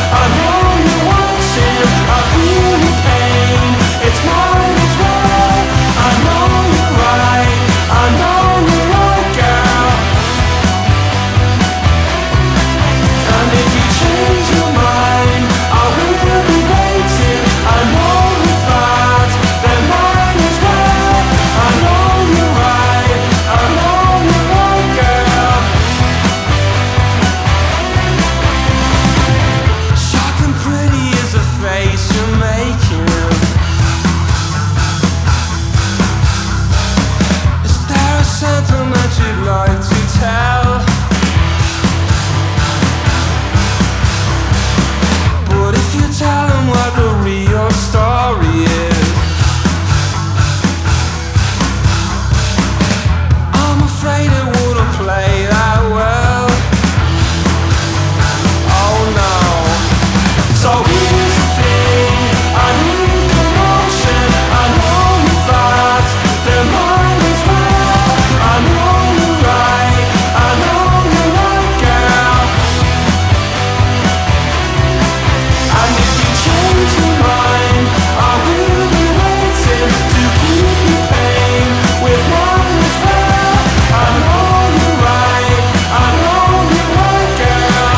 I know you're watching, I feel your pain. It's mine as well. I know you're right, I know you're right, girl. And if you change your mind, I will be waiting. I know your thoughts, they're mine as well. I know you're right, I know you're right, girl. Sharp and pretty is the face you're making. Is there a sentiment you'd like to tell? But if you tell them what the real story is, I'm afraid it wouldn't play that well. Oh no. So here's the thing, I need commotion. I know your thoughts, they're mine as well. I know you're right, I know you're right, girl. And if you change your mind, I will be waiting to keep you pain with mine as well. I know you're right, I know you're right, girl.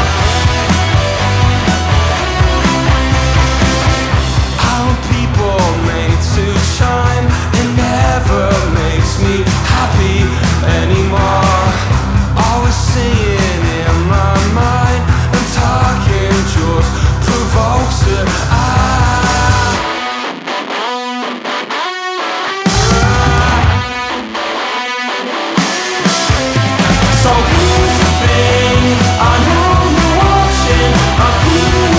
How people made to shine, it never makes me happy anymore. Always seeing in my mind and talking just provokes it. So here's the thing, I know you're watching, I feel